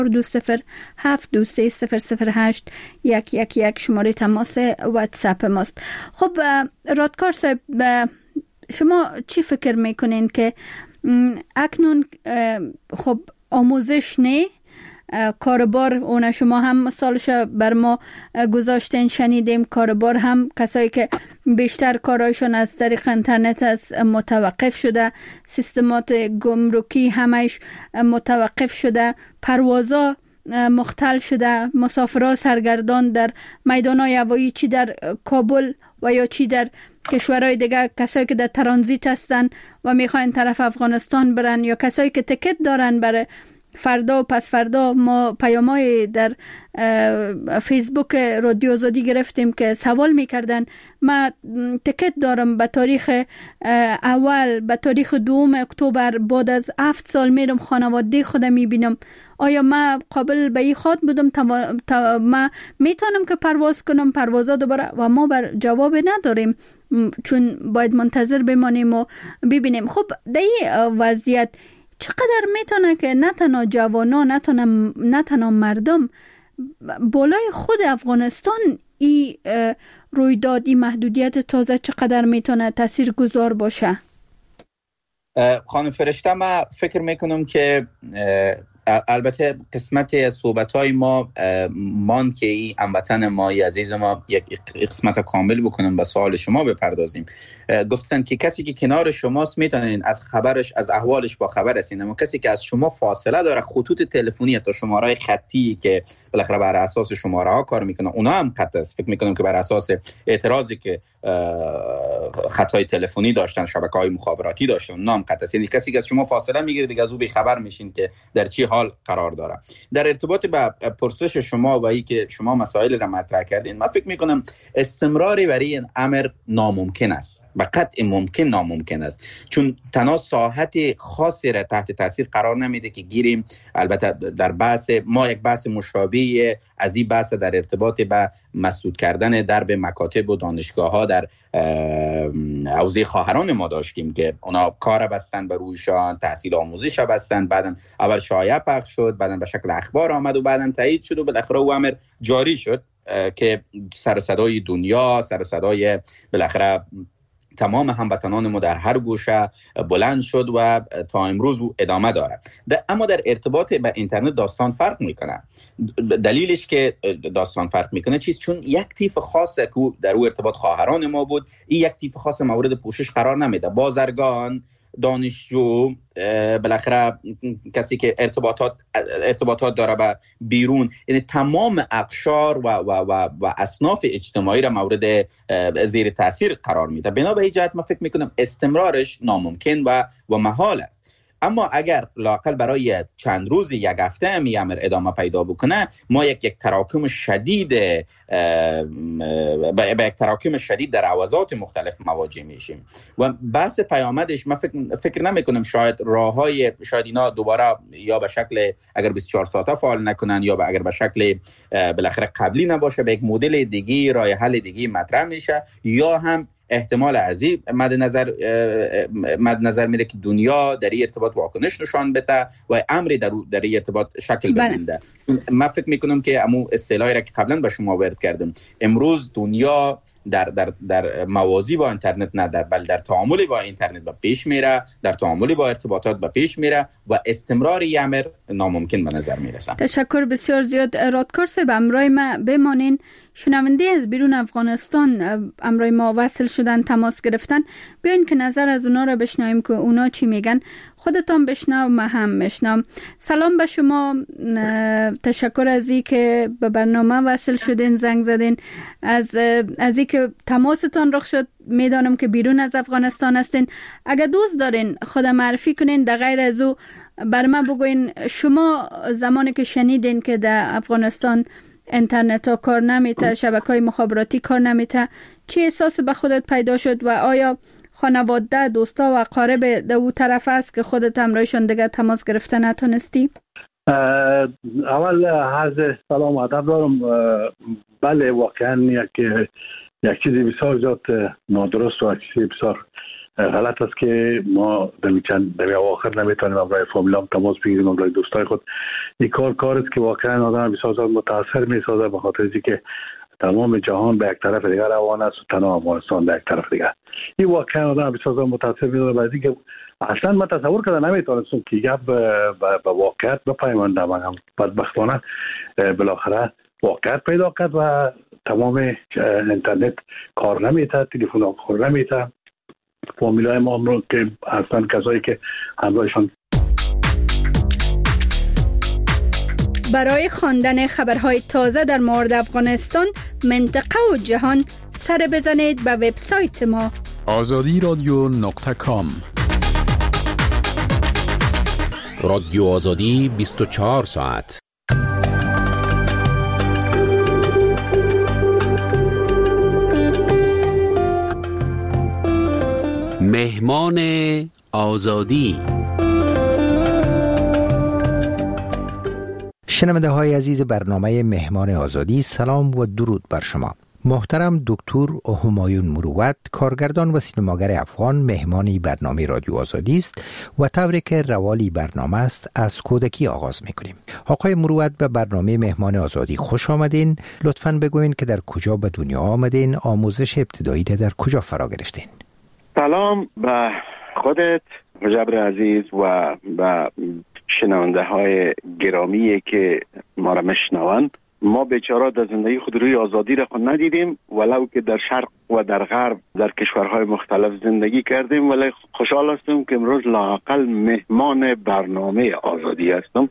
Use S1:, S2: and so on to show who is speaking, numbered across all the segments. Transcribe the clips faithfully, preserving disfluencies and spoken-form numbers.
S1: دو صفر هفت دو سه صفر صفر هشت یک یک یک شماره تماس واتساپ ماست. خب رادکار صاحب، شما چی فکر میکنین که اکنون خب آموزش نه کاربار، اون شما هم مثالش بر ما گذاشتین شنیدیم، کاربار هم کسایی که بیشتر کارایشون از طریق اینترنت از متوقف شده، سیستمات گمرکی همش متوقف شده، پروازا مختل شده، مسافرها سرگردان در میدان‌های هوایی، چی در کابل و یا چی در کشورهای دیگه، کسایی که در ترانزیت هستن و میخواین طرف افغانستان برن یا کسایی که تکت دارن برای فردا و پس فردا. ما پیامای در فیسبوک رادیو آزادی گرفتیم که سوال میکردن ما تکت دارم به تاریخ اول، به تاریخ دوم اکتبر، بعد از هفت سال میرم خانواده خودم میبینم، آیا ما قابل به این خاط بودم تا, تا ما میتونم که پرواز کنم؟ پروازا دوباره و ما بر جواب نداریم، چون باید منتظر بمانیم و ببینیم. خب در این وضعیت چقدر میتونه که نه تنها جوانا، نه تنها نه تنها مردم، بالای خود افغانستان این رویداد، این محدودیت تازه چقدر میتونه تأثیر گذار باشه؟
S2: خانم فرشته، من فکر میکنم که البته قسمت صحبت‌های ما مان که این هموطن مای عزیز ما یک قسمت کامل بکنم به سوال شما بپردازیم. گفتن که کسی که کنار شماست میتونین از خبرش، از احوالش با خبر هستین، اما کسی که از شما فاصله داره، خطوط تلفنی تا شماره خطی که بالاخره بر اساس شماره ها کار میکنه، اونا هم خط است. فکر میکنم که بر اساس اعتراضی که خطای تلفنی داشتن، شبکه‌های مخابراتی داشتن، اونا هم خط است. یعنی کسی که از شما فاصله میگیره دیگه از او بی‌خبر میشین که در چی حال قرار داره. در ارتباط با پرسش شما و ای که شما مسائل را مطرح کردین، من فکر میکنم استمراری برای این امر ناممکن است، به قطع ممکن ناممکن است، چون تنها ساحت خاصی را تحت تاثیر قرار نمیده که گیریم. البته در بحث ما یک بحث مشابه از این بحث در ارتباط با مسدود کردن درب مکاتب و دانشگاه ها در حوزه خواهران ما داشتیم که اونا کار بستن بر رویشان، تحصیل آموزش بستن، بعدن اول شایعه پخش شد، بعدن به شکل اخبار آمد و بعدن تایید شد و بالاخره او امر جاری شد که سر صدای دنیا، سر صدای بالاخره تمام هموطنان ما در هر گوشه بلند شد و تا امروز ادامه داره. اما در ارتباط با اینترنت داستان فرق میکنه. دلیلش که داستان فرق میکنه چیست؟ چون یک تیپ خاصه که در او ارتباط خواهران ما بود، این یک تیپ خاص مورد پوشش قرار نمیده. بازرگان، دانشجو، بالاخره کسی که ارتباطات ارتباطات داره با بیرون، یعنی تمام اقشار و و و و اصناف اجتماعی را مورد زیر تاثیر قرار میده. بنا به این جهت من فکر میکنم استمرارش ناممکن و و محال است. اما اگر لااقل برای چند روز، یک هفته هم این امر ادامه پیدا بکنه، ما یک یک تراکم شدید به یک تراکم شدید در عوضات مختلف مواجه میشیم و بحث پیامدش من فکر فکر نمی کنم شاید راههای شاید اینا دوباره یا به شکل اگر بیست و چهار ساعته فعال نکنن یا اگر به شکل بالاخره قبلی نباشه، به یک مدل دیگه، راه حل دیگه مطرح میشه، یا هم احتمال عظیم مد نظر مد نظر میره که دنیا در این ارتباط واکنش نشان بده و امری در در این ارتباط شکل بگیره. من فکر میکنم که امو اصطلاحی را که قبلا به شما وارد کردم، امروز دنیا در در در موازی با اینترنت نه در بل در تعامل با اینترنت به پیش میره، در تعامل با ارتباطات به پیش میره و استمرار این امر ناممکن به نظر میرسه.
S1: تشکر بسیار زیاد. رادکار صاحب، همراه ما بمانین. شنونده از بیرون افغانستان همراه ما وصل شدن، تماس گرفتن، بیاین که نظر از اونا را بشنویم که اونا چی میگن. خودتان بشنو، ما هم بشنوم. سلام به شما، تشکر از این که به برنامه وصل شدین، زنگ زدین، از از این که تماستان رخ شد. میدانم که بیرون از افغانستان هستین. اگر دوست دارین خود معرفی کنین، در غیر از او بر من بگوین شما زمانی که شنیدین که در افغانستان اینترنت ها کار نمیته، شبکه‌های مخابراتی کار نمیته، چه احساس به خودت پیدا شد و آیا خانواده، دوستا و اقارب در او طرف است که خودت همراهشون دیگه تماس گرفته نتونستی؟
S3: اول عرض سلام و ادب دارم. بله، واقعا یک یک چیزی بسیار زیاد نادرست و یک چیزی بسیار غلط است که ما در چند در اواخر نمیتونیم برای فامیلام تماس بگیریم، برای دوستای خود. این کار کار است که واقعا آدم بسیار زیاد متاثر میسازه، به خاطر اینکه تمام جهان به یک طرف دیگر روان است و تنها افغانستان به یک طرف دیگر. این واقعا آدم بسیار زیاد متاثر میسازه، برای اینکه اصلا من تصور کردم نمیتونستم که گپ به واقعیت بپیوندم. من بدبختانه بالاخره واقعیت پیدا کرد و تمام اینترنت کار نمیته، تلفن ها کار نمیته. فامیلای ما هم که اصلا کسایی که همراهشان.
S1: برای خواندن خبرهای تازه در مورد افغانستان، منطقه و جهان، سر بزنید به وبسایت ما
S4: آزادی رادیو نقطه کام.
S5: رادیو آزادی بیست و چهار ساعت. مهمان آزادی.
S6: شنونده های عزیز برنامه مهمان آزادی، سلام و درود بر شما. محترم دکتر همایون مروت، کارگردان و سینماگر افغان، مهمانی برنامه رادیو آزادی است و طوری که روالی برنامه است از کودکی آغاز میکنیم. آقای مروت، به برنامه مهمان آزادی خوش آمدین. لطفاً بگوین که در کجا به دنیا آمدین، آموزش ابتدایی را در کجا فرا گرفتین؟
S7: سلام به خودت مجبر عزیز و به شنونده های گرامی که ما را میشنوند. ما بیچاره در زندگی خود روی آزادی را خود ندیدیم، ولو که در شرق و در غرب در کشورهای مختلف زندگی کردیم، ولی خوشحال هستم که امروز لااقل مهمان برنامه آزادی هستم.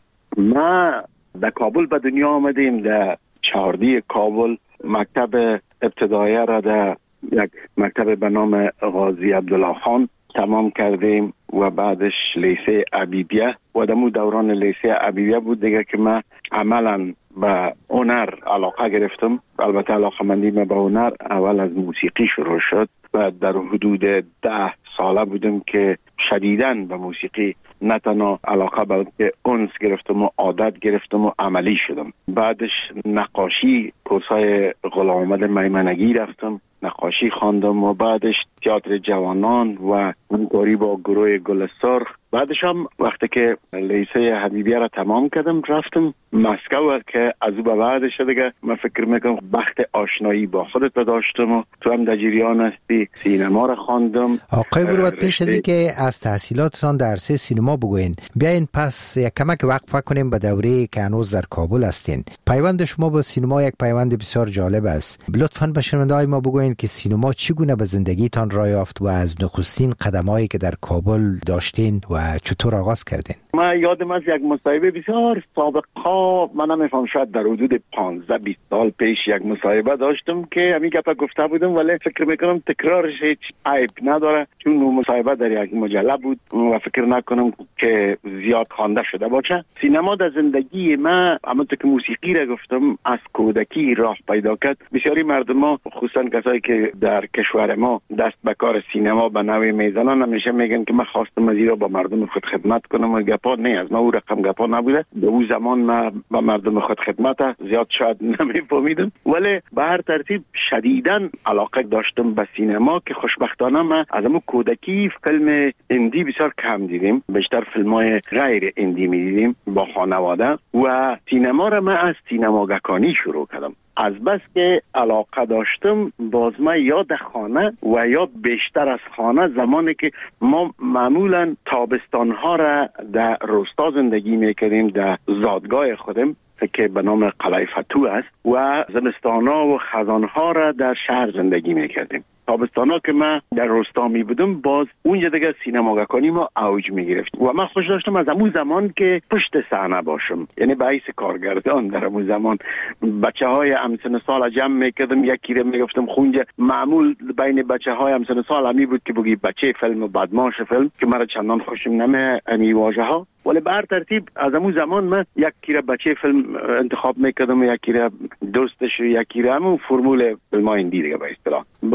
S7: ما در کابل به دنیا آمدیم، در چهاردی کابل مکتب ابتدایی را در یک مکتب به نام غازی عبدالله خان تمام کردیم و بعدش لیسه عبیبیه و دمو دوران لیسه عبیبیه بود دیگه که من عملا به هنر علاقه گرفتم. البته علاقه مندی من به هنر اول از موسیقی شروع شد و در حدود ده ساله بودم که شدیداً به موسیقی نه تنها علاقه بلکه انس گرفتم و عادت گرفتم و عملی شدم. بعدش نقاشی، کورسای غلام احمد میمنگی رفتم، نقاشی خواندم و بعدش تئاتر جوانان و همکاری با گروه گل سرخ. بعدش هم وقتی که لیسه حبیبیه را تمام کردم رفتم مسکو که از او به بعدش دیگه من فکر میکنم بخت آشنایی با خودت داشتم و تو هم در جریان هستی. سینما را خواندم.
S6: آقای مروت، پیش از این که از تحصیلاتتان در عرصه سینما بگوین، بیاین پس یک کمک وقفه کنیم به دوره که هنوز در کابل هستین. پیوند شما با سینما یک پیوند بسیار جالب است. لطفاً به شنونده‌های ما بگوین که سینما چگونه به زندگیتان راه یافت و از نخستین قدمایی که در کابل داشتین و چطور آغاز کردین؟
S7: من یادم از یک مصاحبه بسیار سابقا، من نمیفهم شاید در حدود پانزده بیست سال پیش یک مصاحبه داشتم که همین گپا گفته بودم، ولی فکر میکنم تکرارش هیچ عیب نداره چون اون مصاحبه در یک مجله بود و فکر نکنم که زیاد خوانده شده باشه. سینما در زندگی من همونطور که موسیقی را گفتم از کودکی راه پیدا کرد. بسیاری مردم ها خصوصا کسایی که در کشور ما دست به کار سینما به نوعی میزنن همیشه میگن که من خواستم از ایران با مردم خود خدمت کنم و گپا نه از ما او رقم گپا نبوده. به اون زمان من با مردم خود خدمت زیاد شاید نمیفهمیدم، ولی به هر ترتیب شدیداً علاقه داشتم به سینما که خوشبختانه من از همون کودکی فیلم هندی بسیار کم دیدیم، بیشتر فیلم‌های غیر هندی می‌دیدیم با خانواده و سینما را من از سینماگکانی شروع کردم. از بس که علاقه داشتم باز من یا در خانه و یا بیشتر از خانه، زمانی که ما معمولا تابستانها را در روستا زندگی میکردیم در زادگاه خودم که به نام قلعه فتوح است و زمستانها و خزانها را در شهر زندگی میکردیم. تابستانا که من در روستا می بودم باز اونجا دیگه سینماگکانی ما اوج می گرفت و من خوش داشتم از همون زمان که پشت صحنه باشم، یعنی به حیث کارگردان در همون زمان بچه های همسن سال جمع میکردم، یکی رو میگفتم خونجا. معمول بین بچه های همسن سال همی بود که بگی بچه فیلم و بدماش فیلم که مرا چندان خوشم نمی امی واژه ها، ولی به هر ترتیب از همون زمان من یکی رو بچه فیلم انتخاب میکردم و یکی رو دوستش و یکی رو همون فرمول فیلم های هندی دیگه به اصطلاح. باز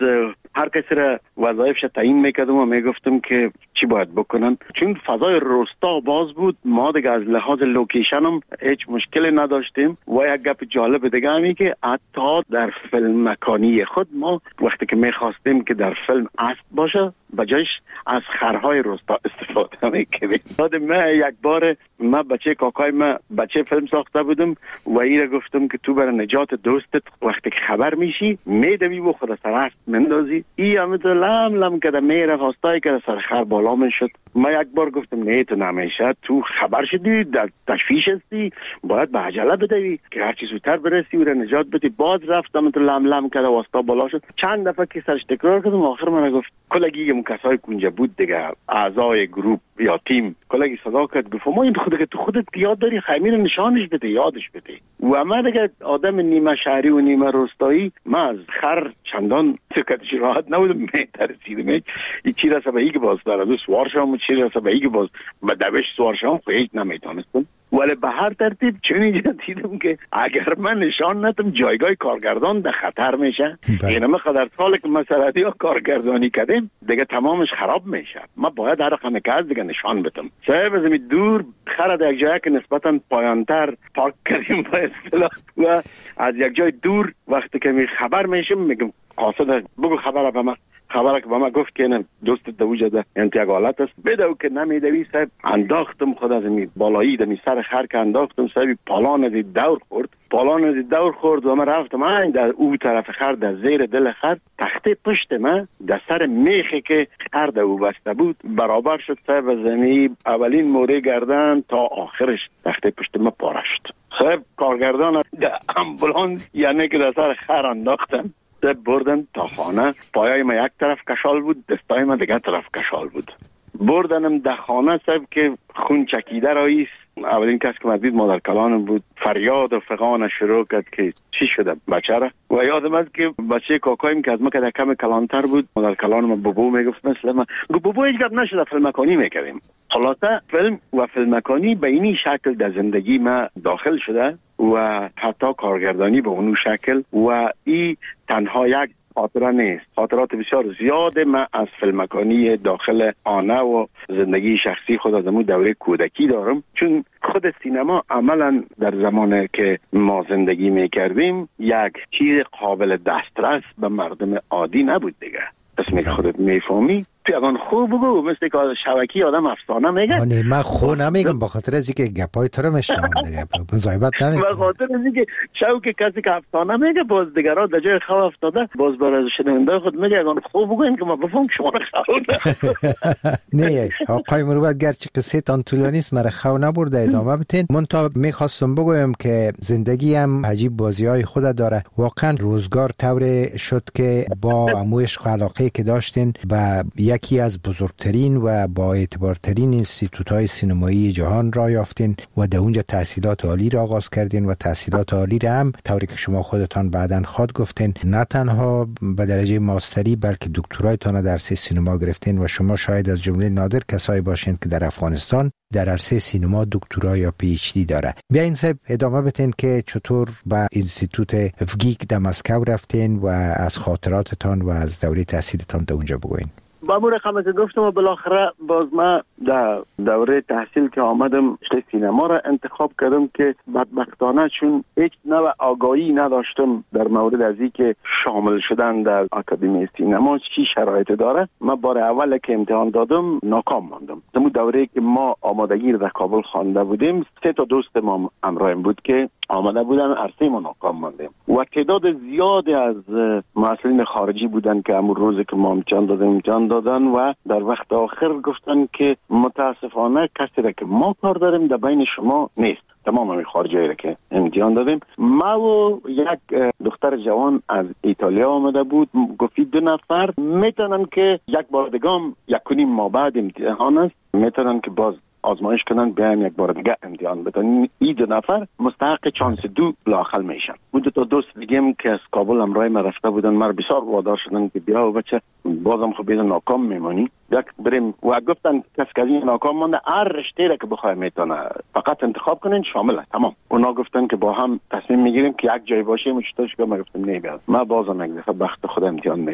S7: هر کسی را وظایفش تعیین میکردم و میگفتم که چی باید بکنن. چون فضای روستا باز بود، ما دیگه از لحاظ لوکیشن هم هیچ مشکلی نداشتیم. و یک گپ جالب دیگه همی که حتی در فیلم مکانی خود ما وقتی که میخواستیم که در فیلم اسب باشه بجایش از خرهای روستا استفاده میکردیم. یادم من یک بار من بچه کاکای من بچه فیلم ساخته بودم و ایره گفتم که تو برای نجات دوستت وقتی که خبر میشی میدوی و خود سر اسب مندازی. ای همه لم لم کده میره خواستای که سر خر بالا میشد. من یک بار گفتم نه تو نمیشه، تو خبر شدی در تشویش هستی، باید به عجله بدوی که هرچی زودتر برسی و نجات بدی. باز رفتم تو لم لم کده واسطا بالا شد. چند دفعه که سرش تکرار کردم آخر من گفت کلگی اون کسای کنجا بود دیگه، اعضای گروپ یا تیم، کلگی صدا کرد گفت ما این خودت که تو خودت یاد داری خیمه نشانش بده، یادش بده. و من دیگه آدم نیمه شهری و نیمه روستایی، من از خر چندان سکتش راحت نبودم، میترسیدم این چی رسه به ای که باز دارد سوار شام و چی رسه به ای که باز به دوش سوار شام خود هیچ نمیتونستم. ولی به هر ترتیب چون اینجا دیدم که اگر من نشان ندم جایگاه کارگردان در خطر میشه. این همه قدر ساله که مسئله ها کارگردانی کردیم دیگه تمامش خراب میشه. من باید هر رقم که از دیگه نشان بدم. صاحب از این دور خره در یک جایی که نسبتا پایانتر پارک کردیم با اصطلاح و از یک جای دور وقتی که می خبر میشم میگم قاصد بگو خبر به من، خبره که با ما گفت که نه دوست دوجه ده انتیاگ حالت است بدو که نمیدوی. صاحب انداختم خود از می بالایی دمی سر خر که انداختم صاحب پالان از دور خورد پالان از دور خورد و من رفتم این در او طرف خر در زیر دل خر تخته پشت من در سر میخی که خر در او بسته بود برابر شد. صاحب از زمین اولین موره گردن تا آخرش تخته پشت من پاره شد. صاحب کارگردان در امبولانس یعنی که در سر خر انداختم بردن تا خانه. پایای ما یک طرف کشال بود، دستای ما دیگه طرف کشال بود. بردنم در خانه صاحب که خون چکیده راییست. اولین کس که مدید مادر کلانم بود، فریاد و فغان شروع کرد که چی شده بچه را. و یادم است که بچه کاکایم که از ما که در کم کلانتر بود مادر کلانم بابو میگفت مثل ما گفت بابو هیچ گپ نشده فیلم مکانی میکردیم. خلاصه فیلم و فیلم مکانی به اینی شکل در زندگی ما داخل شده و حتی کارگردانی به اونو شکل و ای تنها یک خاطره نیست، خاطرات بسیار زیاد من از فیلم مکانی داخل آنه و زندگی شخصی خود از امون دوره کودکی دارم. چون خود سینما عملا در زمانی که ما زندگی میکردیم یک چیز قابل دسترس به مردم عادی نبود دیگه. اسمی که خودت میفهمی پیغان خوب بگو مثل که شبکی آدم افسانه میگه.
S6: آنه من خو نمیگم با خاطر از اینکه گپای تو رو میشنم دیگه مزایبت نمیگم.
S7: با خاطر از اینکه شو که کسی که افسانه میگه باز دیگرها در جای خو افتاده باز برای شنونده خود میگه اگان خوب بگو این که ما بفهم شما رو خو
S6: نه آقای مروت گرچه قصه تان طولانی است مرا خو نبرده ادامه بتین. من تا میخواستم بگویم که زندگی هم عجیب بازی های خود داره. واقعا روزگار طور شد که با امو عشق و علاقه که داشتین و یکی از بزرگترین و با اعتبارترین انستیتوت‌های سینمایی جهان را یافتین و در اونجا تحصیلات عالی را آغاز کردین و تحصیلات عالی را هم طوری که شما خودتان بعداً خود گفتین نه تنها به درجه ماستری بلکه دکترایتان در عرصه سینما گرفتین و شما شاید از جمله نادر کسایی باشین که در افغانستان در عرصه سینما دکترا یا پی اچ دی داره. بیاین صاحب ادامه بتین که چطور به انستیتوت افگیک در مسکو رفتین و از خاطراتتان و از دوره تحصیلتان در اونجا بگوین.
S7: با مو رقم که گفتم و بالاخره باز ما در دوره تحصیل که آمدم رشته سینما را انتخاب کردم که بدبختانه چون هیچ نوع آگاهی نداشتم در مورد از این که شامل شدن در آکادمی سینما چی شرایط داره. من بار اول که امتحان دادم ناکام ماندم. در دوره که ما آمادگی در کابل خوانده بودیم سه تا دوست ما همراهم بود که آمده بودن عرصه ما ناکام ماندیم و تعداد زیادی از مسئولین خارجی بودن که همون روز که ما امتحان دادیم امتحان دادن و در وقت آخر گفتن که متاسفانه کسی را که ما کار داریم در بین شما نیست. تمام همین خارجی را که امتحان دادیم. ما و یک دختر جوان از ایتالیا آمده بود گفتی دو نفر میتونن که یک بار دیگه یک کنیم ما بعد امتحان است میتونن که باز آزمایش کنن بیایم یک بار دیگه امتحان بدن. این دو نفر مستحق چانس دو لااقل میشن. بود دو تا دوست دیگه که از کابل همراه ما رفته بودن مر بسیار وادار شدن که بیا و بچه بازم خب بیدن ناکام میمانی یک بریم و گفتن کسی که این ناکام مانده هر رشته را که بخواه میتونه فقط انتخاب کنین شامله تمام. اونا گفتن که با هم تصمیم میگیریم که یک جای باشیم چطورش که ما گفتم نه بیاد ما بازم یک دفعه بخت خود امتحان میکنم.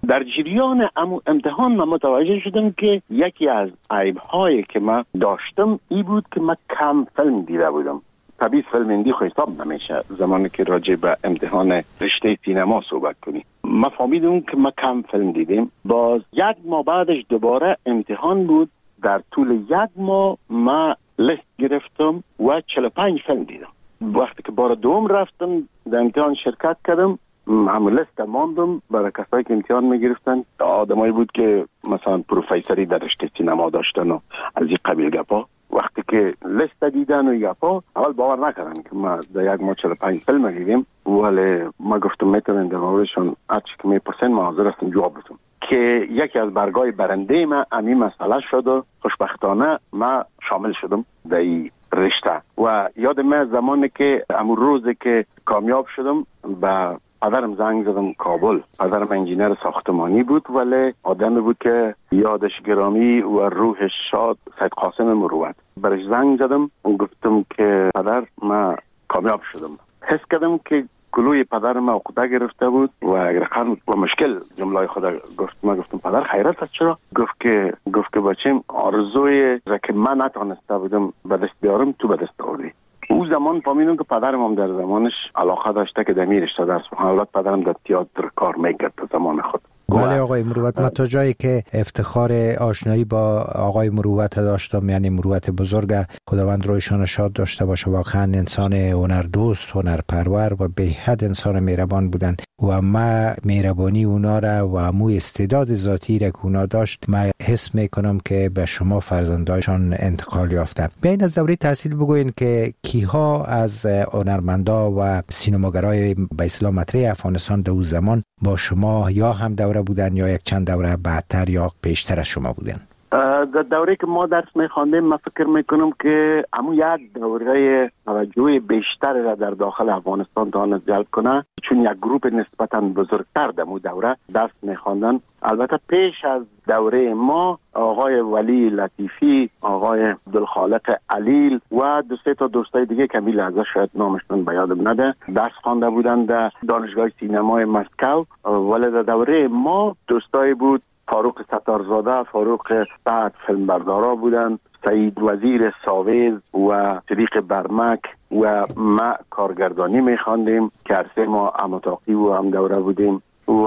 S7: در جریان امتحان من متوجه شدم که یکی از عیب‌هایی که من داشتم این بود که من کم فیلم دیده بودم. طبیعی فیلم هندی خو حساب نمیشه زمانی که راجع به امتحان رشته سینما صحبت کنی. من فهمیدم که من کم فیلم دیدم. باز یک ماه بعدش دوباره امتحان بود. در طول یک ماه من لیست گرفتم و چهل و پنج فیلم دیدم. وقتی که بار دوم رفتم در امتحان شرکت کردم، همون لیست ماندم برای کسایی که امتحان میگرفتن. آدمایی بود که مثلا پروفیسوری در رشته سینما داشتن و از این قبیل گپا. وقتی که لیست دیدن و گپا اول باور نکردن که ما در یک ماه چهل و پنج فیلم دیدیم، ولی ما گفتم میتونن در موردشون هرچی که میپرسن ما حاضر هستم جواب بدم. که یکی از برگای برنده ما همین مسئله شد و خوشبختانه ما شامل شدم در این رشته. و یاد من زمانی که امون روزی که کامیاب شدم به پدرم زنگ زدم کابل. پدرم انجینر ساختمانی بود ولی آدمی بود که یادش گرامی و روحش شاد، سید قاسم مروت. برش زنگ زدم و گفتم که پدر من کامیاب شدم. حس کردم که گلوی پدرم عقده گرفته بود و اگر خرم و مشکل جمله خدا گفت. من گفتم پدر خیرت است چرا؟ گفت که گفت که بچیم آرزوی را که من نتونسته بودم به دست بیارم تو به دست آوردی. او زمان فهمیدم که پدرم هم در زمانش علاقه داشته که در میرشته درس بخونه. البته پدرم در تئاتر کار میکرد در زمان خود.
S6: بله آقای مروت، من تا جایی که افتخار آشنایی با آقای مروت داشتم، یعنی مروت بزرگ، خداوند رویشان شاد داشته باشه، واقعا انسان هنردوست، هنرپرور و به حد انسان مهربان بودن و ما مهربانی اونا را و مو استعداد ذاتی را که اونا داشت ما حس میکنم که به شما فرزندایشان انتقال یافته. بین از دوره تحصیل بگوین که کیها از هنرمندا و سینماگرای به اصطلاح مطرح افغانستان در اون زمان با شما یا هم دوره بودن یا یک چند دوره بعدتر یا بیشتر از شما بودن؟
S7: در دوره که ما درس میخواندیم من فکر میکنم که همون یک دوره توجه بیشتر را در داخل افغانستان تواند جلب کنه، چون یک گروپ نسبتا بزرگتر در اون دوره درس میخواندن. البته پیش از دوره ما آقای ولی لطیفی، آقای عبدالخالق علیل و دو سه تا دوستای دیگه که میل ازش شاید نامشون به یادم نده درس خوانده بودن در دانشگاه سینمای مسکو. ولی در دوره ما دوستای بود فاروق ستارزاده، فاروق بعد فیلمبردارا بودن، سعید وزیر ساویز و صدیق برمک و ما کارگردانی میخواندیم که عرصه ما امتاقی و هم دوره بودیم و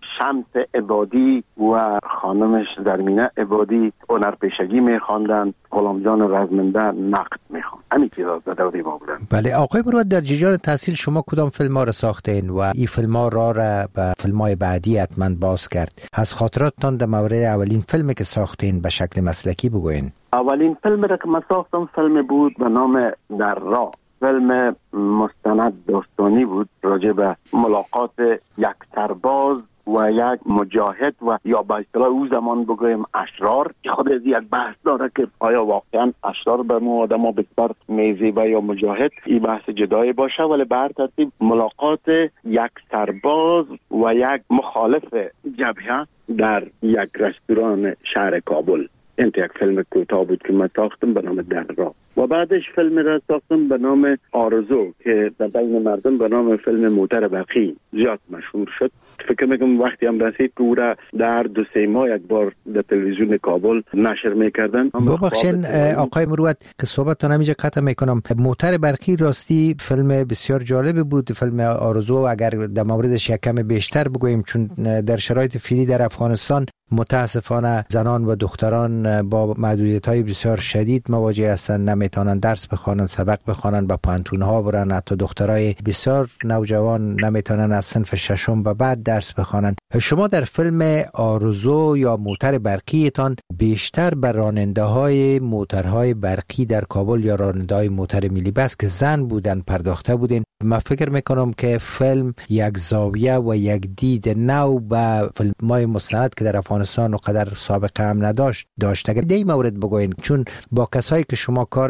S7: شمس عبادی و خانمش درمینه عبادی هنرپیشگی میخواندن، غلام جان رزمنده نقد میخواند. همین چیزا در دوره ما بودن.
S6: بله آقای مروت، در جریان تحصیل شما کدام فیلم ها را ساختین و این فیلم ها را, را به فیلم های بعدی حتما باز کرد؟ از خاطراتتان در مورد اولین فیلمی که ساختین به شکل مسلکی بگوین.
S7: اولین فیلم را که من ساختم فیلم بود به نام در راه. فیلم مستند داستانی بود راجع به ملاقات یک سرباز و یک مجاهد و یا به اصطلاح او زمان بگویم اشرار. خود از یک بحث داره که آیا واقعا اشرار به ما آدم بسیار میزیبه یا مجاهد، این بحث جدایی باشه. ولی به هر ترتیب ملاقات یک سرباز و یک مخالف جبهه در یک رستوران شهر کابل. این یک فیلم کوتاه بود که من ساختم به نام در راه و بعدش فیلم را ساختم به نام آرزو که در بین مردم به نام فیلم موتر برقی زیاد مشهور شد. فکر میکنم وقتی هم رسید که او را در دو سه ماه یک بار در تلویزیون کابل نشر میکردن.
S6: ببخشین آقای مروت که صحبتتان همینجا قطع میکنم. موتر برقی راستی فیلم بسیار جالب بود. فیلم آرزو اگر در موردش یک کم بیشتر بگوییم، چون در شرایط فعلی در افغانستان متاسفانه زنان و دختران با محدودیت‌های بسیار شدید مواجه هستند، نمیتونن درس بخوانن، سبق بخوانن، با پانتون‌ها برن. حتی دخترای بسیار نوجوان نمیتونن از صنف ششم و بعد درس بخوانن. شما در فیلم آرزو یا موتر برقیتان بیشتر بر راننده‌های موترهای برقی در کابل یا راننده‌های موتر میلی بس که زن بودن پرداخته بودین. من فکر میکنم که فیلم یک زاویه و یک دید نو به فیلم‌های مستند که در افغانستان و قدر سابقه هم نداشت داشت. اگر در این مورد بگوین، چون با کسایی که شما کار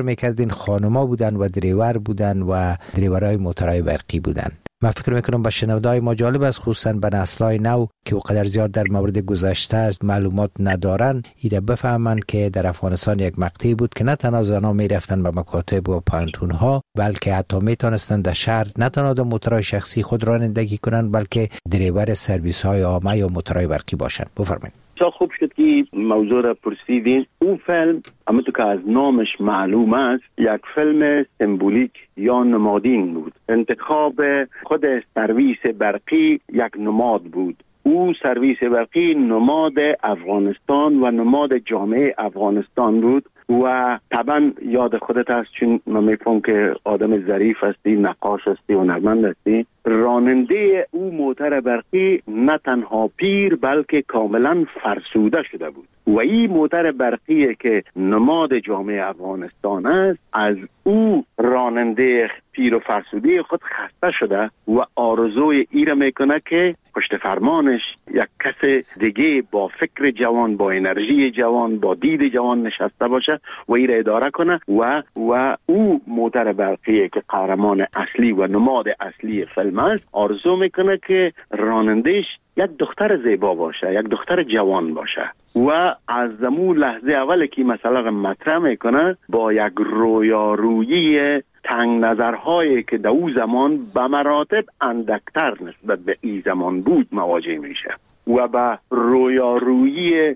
S6: میکردین خانوما بودن و دریور بودن و دریورای موترهای برقی بودن. من فکر میکنم با شنونده‌های ما جالب است، خصوصا به نسل‌های نو که وقدر زیاد در مورد گذشته است معلومات ندارن، ایره بفهمن که در افغانستان یک مقطعی بود که نه تنها زنان میرفتن به مکاتب و پانتون‌ها، بلکه حتی میتونستن در شهر نه تنها در موترهای شخصی خود رانندگی کنن، بلکه دریور سرویس‌های عامه یا موترهای برقی باشن. بفرمایید.
S7: بسیار خوب شد که موضوع را پرسیدین. اون فیلم همونطور که از نامش معلوم است یک فیلم سمبولیک یا نمادین بود. انتخاب خود سرویس برقی یک نماد بود. او سرویس برقی نماد افغانستان و نماد جامعه افغانستان بود و طبعا یاد خودت هست، چون من میفهم که آدم ظریف هستی، نقاش هستی و هنرمند هستی. راننده او موتر برقی نه تنها پیر بلکه کاملا فرسوده شده بود و این موتر برقی که نماد جامعه افغانستان است، از او راننده پیر و فرسوده خود خسته شده و آرزوی ای را میکنه که پشت فرمانش یک کس دیگه با فکر جوان، با انرژی جوان، با دید جوان نشسته باشه و ای را اداره کنه و و او موتر برقی که قهرمان اصلی و نماد اصلی فیلم است، آرزو میکنه که رانندهش یک دختر زیبا باشه، یک دختر جوان باشه و از زمون لحظه اول که مثلا مطرح میکنه با یک رویارویی تنگ نظرهایی که در او زمان به مراتب اندکتر نسبت به این زمان بود مواجه میشه و به رویارویی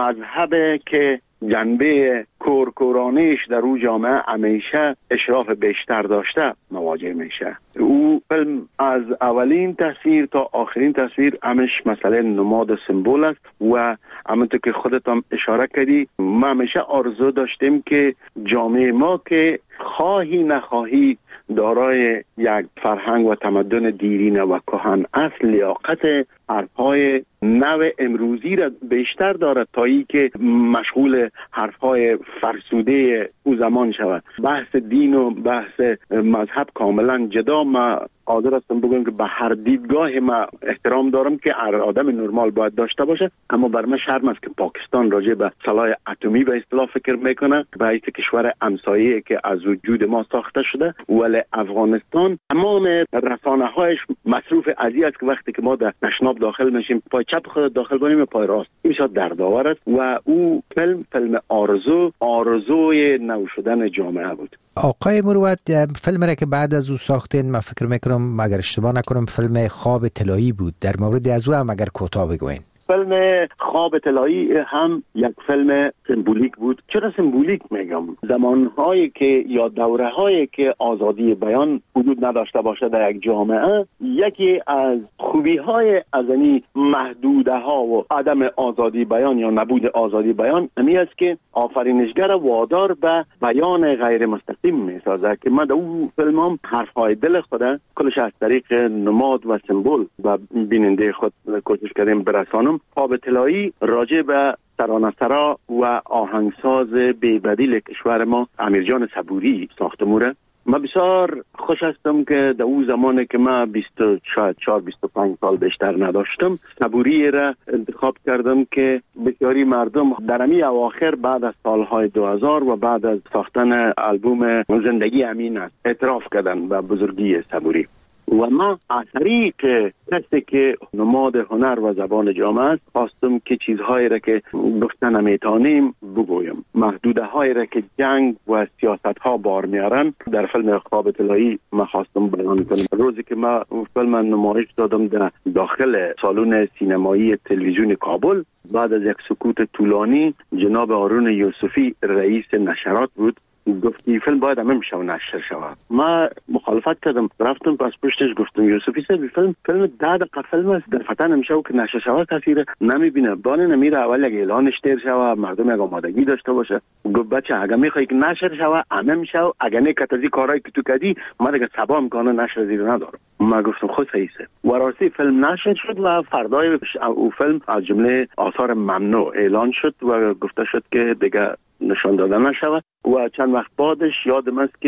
S7: مذهب که جنبه کورکورانیش در او جامعه همیشه اشراف بیشتر داشته مواجه میشه. او فیلم از اولین تصویر تا آخرین تصویر همش مسئله نماد سمبول است و همونطور که خودت هم اشاره کردی، ما همیشه آرزو داشتیم که جامعه ما که خواهی نخواهی دارای یک فرهنگ و تمدن دیرینه و کهن اصل، لیاقت حرفهای نو امروزی را بیشتر دارد تا ای که مشغول حرفهای فرسوده او زمان شود. بحث دین و بحث مذهب کاملا جدا. ما حاضر هستم بگم که به هر دیدگاه ما احترام دارم که هر آدم نرمال باید داشته باشه، اما بر من شرم است که پاکستان راجع به سلاح اتمی به اصطلاح فکر میکنه، به حیث کشور همسایه که از وجود ما ساخته شده، ولی افغانستان تمام رسانه‌هایش مصروف ازی است که وقتی که ما در تشناب داخل میشیم پای چپ خود داخل کنیم پای راست. این بسیار دردآور است و او فیلم فیلم آرزو آرزوی نو شدن جامعه بود.
S6: آقای مروت، فیلم را که بعد از او ساختین، من فکر میکنم اگر اشتباه نکنم فیلم خواب طلایی بود، در مورد از او هم اگر کوتاه بگوین.
S7: فیلم خواب طلایی هم یک فیلم سمبولیک بود. چرا سمبولیک میگم؟ زمانهایی که یا دورهایی که آزادی بیان وجود نداشته باشه در یک جامعه، یکی از خوبی های از این محدوده ها و عدم آزادی بیان یا نبود آزادی بیان امی است که آفرینشگر وادار به بیان غیر مستقیم میسازه که ما در اون فیلم هم حرفهای دل خود کلش از طریق نماد و سمبول و بیننده خود کوشش کردیم برسانم. خواب طلایی راجع به ترانه‌سرا و آهنگساز بی‌بدیل کشور ما امیرجان صبوری ساخته موره. من بسیار خوش هستم که در اون زمانی که من بیست و چهار بیست و پنج سال بیشتر نداشتم، صبوری را انتخاب کردم که بسیاری مردم در امی اواخر بعد از سالهای دو هزار و بعد از ساختن آلبوم زندگی امین است اعتراف کردن به بزرگی صبوری. و ما از طریق کسی که نماد هنر و زبان جامعه است خواستم که چیزهایی را که گفتن نمیتونیم بگویم، محدوده هایی را که جنگ و سیاست ها بار میارن در فیلم خواب طلایی ما خواستم بیان کنم. روزی که ما فیلم نمایش دادم در داخل سالن سینمایی تلویزیون کابل، بعد از یک سکوت طولانی جناب هارون یوسفی رئیس نشرات بود گفتی فیلم باید همه میشه و نشر شود. ما مخالفت کردم، رفتم پس پشتش گفتم یوسفی صاحب فیلم فیلم ده دقیقه فیلم است، در فتن نمیشه و که نشر شود کسی نمیبینه، بانه نمیره اول یک اعلانش تیر شود مردم یک آمادگی داشته باشه. گفت بچه اگه میخوای که نشر شود همه میشه و اگه نه کتازی کارهایی که تو کردی ما دیگه سبا امکانه نشر زیر ندارم. ما گفتم خود صحیحه و راستی فیلم نشر شد و فردای او فیلم از جمله آثار ممنوع اعلان شد و گفته شد که دیگه نشان داده نشود و چند وقت بعدش یادم است که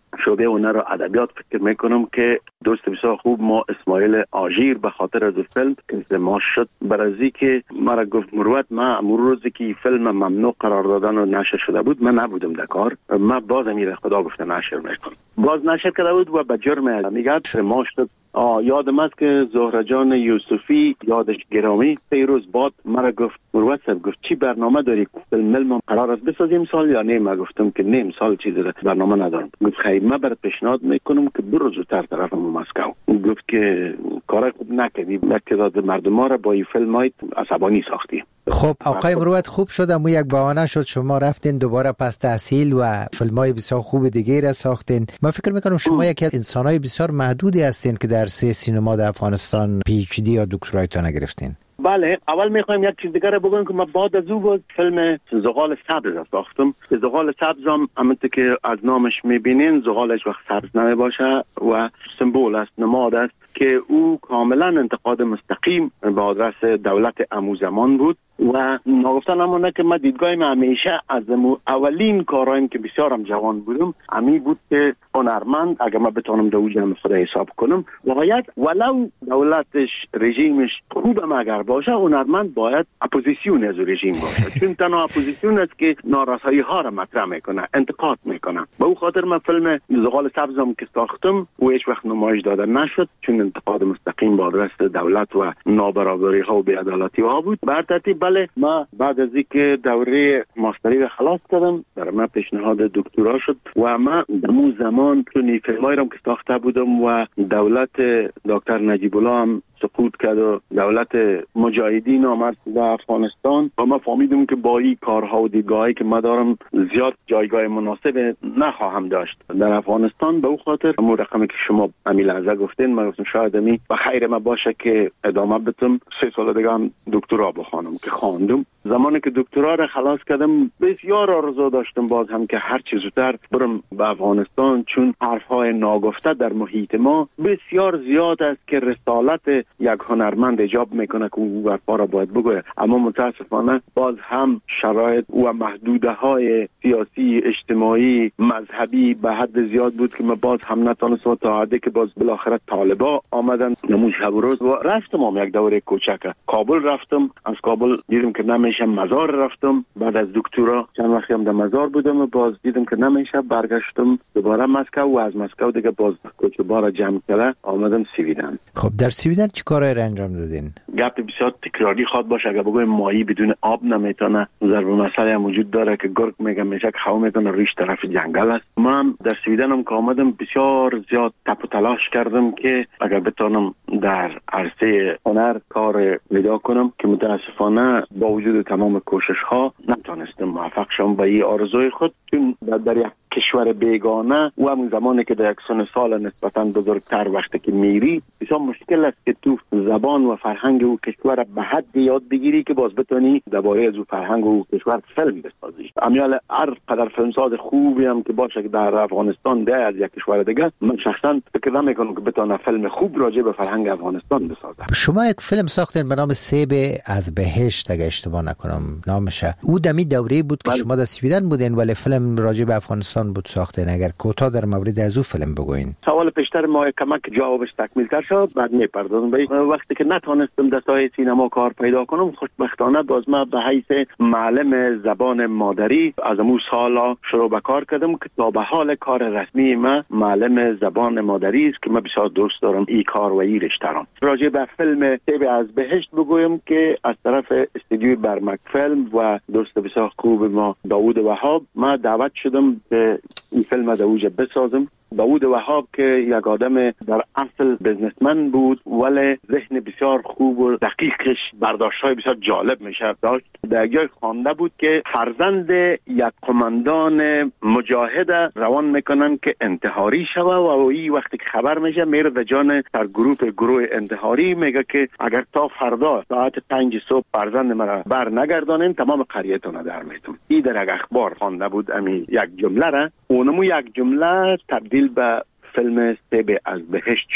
S7: شعبه هنر و ادبیات فکر میکنم که دوست بسیار خوب ما اسماعیل آژیر به خاطر از فیلم انضمام شد برازی که مرا گفت مروت ما امروز روزی که فیلم ممنوع قرار دادن و نشر شده بود من نبودم در کار، من باز میره خدا گفته نشر میکنم، باز نشر کرده بود و به جرم میگه ما شد. یادم است که زهره جان یوسفی یادش گرامی سه روز بعد مرا گفت مروت صاحب گفت چی برنامه داری فیلم ما قرار است بسازیم سال یا نه؟ من گفتم که نه سال چیزی برنامه ندارم. گفت خیر من برات پیشنهاد میکنم که برو زودتر طرف مسکو. گفت که کار خوب نکردی، تعداد مردم ما را با این فیلم های عصبانی ساختی.
S6: خب آقای مروت خوب شد اما یک بهانه شد شما رفتین دوباره پس تحصیل و فیلم‌های بسیار خوب دیگه را ساختین. من فکر میکنم شما یکی از انسان‌های بسیار محدودی هستین که در سه سینما در افغانستان پی اچ دی یا دکترایتون گرفتین.
S7: بله، اول میخوایم یک چیز دیگر بگم که من بعد از او بود فیلم زغال سبز ساختم. زغال سبز هم همونطور که از نامش میبینین زغالش وقت سبز نمیباشه و سمبول است، نماد است که او کاملا انتقاد مستقیم به آدرس دولت امو زمان بود و نگفتن اما نه که من دیدگاهیم همیشه از اولین کارایم که بسیارم جوان بودم امی بود که هنرمند اگر من بتونم دو جمع خدا حساب کنم باید ولو دولتش رژیمش خوبم اگر باشه هنرمند باید اپوزیسیون از رژیم باشه، چون تنها اپوزیسیون است که نارسایی ها را مطرح میکنه، انتقاد میکنه. به او خاطر من فیلم زغال سبزم که ساختم و هیچ وقت نمایش داده نشد چون انتقاد مستقیم به آدرس دولت و نابرابری ها و بی‌عدالتی ها بود. بر ترتیب بله ما بعد از اینکه دوره ماستری را خلاص کردم در من پیشنهاد دکترا شد و ما در اون زمان چون فیلمایی را که ساخته بودم و دولت دکتر نجیب الله هم سقوط کرد و دولت مجاهدین آمد در افغانستان و ما فهمیدم که با این کارها و دیدگاهی که ما دارم زیاد جایگاه مناسب نخواهم داشت در افغانستان. به او خاطر همون رقمی که شما امی لحظه گفتین ما گفتم شاید امی و خیر ما باشه که ادامه بدم سه سال دیگه هم دکترا بخوانم که خواندم. زمانی که دکترا را خلاص کردم بسیار آرزو داشتم باز هم که هر چیز زودتر برم به افغانستان چون حرفهای ناگفته در محیط ما بسیار زیاد است که رسالت یک هنرمند ایجاب میکنه که او حرفا را باید بگوید، اما متاسفانه باز هم شرایط و محدوده های سیاسی اجتماعی مذهبی به حد زیاد بود که من باز هم نتونستم تا حدی که باز بالاخره طالبا آمدن نموز شب و روز و رفتم هم یک دوره کوچک کابل رفتم. از کابل دیدم که نمیشه مزار رفتم. بعد از دکترا چند وقتی هم در مزار بودم و باز دیدم که نمیشه برگشتم دوباره مسکو و از مسکو دیگه باز کوچه بارا جمع کرده آمدم سویدن.
S6: خب در سویدن چی کارایی را انجام دادین؟
S7: گپ بسیار تکراری خواد باشه اگر بگویم ماهی بدون آب نمیتونه. ضرب مسئله هم وجود داره که گرگ میگه میشه که هوا میتونه ریش طرف جنگل است. من در سویدن هم که آمدم بسیار زیاد تپ و تلاش کردم که اگر بتونم در عرصه هنر کار پیدا کنم که متاسفانه با وجود تمام کوشش ها نتونستم موفق شم به این آرزوی خود چون در یک کشور بیگانه و همون زمانی که در یک سن سال نسبتاً بزرگتر وقتی که میری بسیار مشکل است که تو زبان و فرهنگ او کشور به حد یاد بگیری که باز بتونی درباره از او فرهنگ و کشور فیلم بسازی. امیال هر قدر فیلمساز خوبی هم که باشه که در افغانستان ده از یک کشور دیگه من شخصا فکر نمیکنم که بتونه فیلم خوب راجع به فرهنگ افغانستان بسازه.
S6: شما یک فیلم ساختین به نام سیب از بهشت اگه اشتباه نکنم نامشه. او دمی دوره بود که بل... شما در سویدن بودین ولی فیلم راجع به افغانستان بود ساختین. اگر کوتاه در مورد از او فیلم بگوین.
S7: سوال پیشتر ما کمک جوابش تکمیل تر شد بعد میپردازم. وقتی که نتونستم در ساحه سینما کار پیدا کنم خوشبختانه باز ما به حیث معلم زبان مادری از اون سالا شروع به کار کردم که تا به حال کار رسمی ما معلم زبان مادری است که من بسیار دوست دارم این کار و این رشته را. راجع به فیلم سیب از بهشت بگویم که از طرف استودیوی برمک فیلم و دوست بسیار خوب ما داوود وهاب ما دعوت شدم که این فیلم در اوج بسازم. داوود وهاب که یک آدم در اصل بزنسمن بود ولی ذهن بسیار خوب و دقیقش برداشت‌های بسیار جالب میشه داشت. در جای خوانده بود که فرزند یک قماندان مجاهد روان میکنن که انتحاری شوه و این وقتی که خبر میشه میره در جان در گروه گروه انتحاری میگه که اگر تا فردا ساعت پنج صبح فرزند مرا بر نگردانین تمام قریه‌تون در میتم. این در یک اخبار خوانده بود امی یک جمله را اونمو یک جمله تبدیل به فیلم سیب از بهشت شد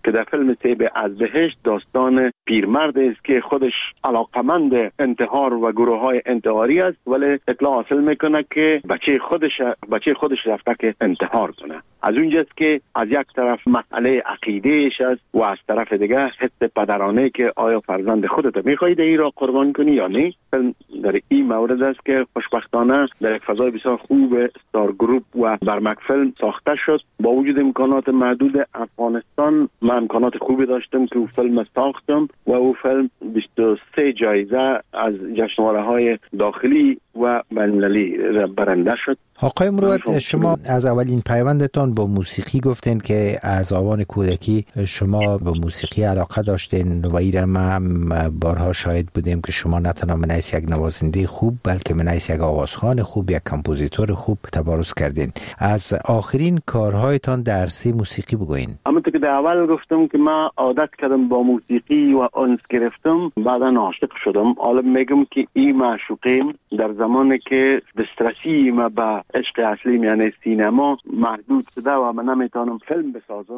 S7: که در فیلم طیب از بهشت داستان پیرمرد است که خودش علاقمند انتحار و گروه های انتحاری است، ولی اطلاع حاصل میکنه که بچه خودش بچه خودش رفته که انتحار کنه. از اونجاست که از یک طرف مسئله عقیدهش است و از طرف دیگه حس پدرانه که آیا فرزند خودت میخواهی این را قربان کنی یا نه. در این مورد است که خوشبختانه در یک فضای بسیار خوب ستار گروپ و برمک فیلم ساخته شد. با وجود امکانات محدود افغانستان من امکانات خوبی داشتم که او فیلم ساختم و او فیلم بیست و سه جایزه از جشنواره‌های داخلی و بین‌المللی برنده شد.
S6: آقای مروت، شما از اولین پیوندتان با موسیقی گفتین که از آوان کودکی شما به موسیقی علاقه داشتین و ایره ما هم بارها شاهد بودیم که شما نه تنها من حیث یک نوازنده خوب بلکه من حیث یک آوازخوان خوب، یک کمپوزیتور خوب تبارز کردین. از آخرین کارهایتان در سه موسیقی بگوین.
S7: همونطور که در اول گفتم که من عادت کردم با موسیقی و انس گرفتم، بعدا عاشق شدم. حالا میگم که این معشوقیم در زمانی که دسترسی ما به عشق اصلی یعنی سینما محدود شده و من نمیتونم فیلم بسازم.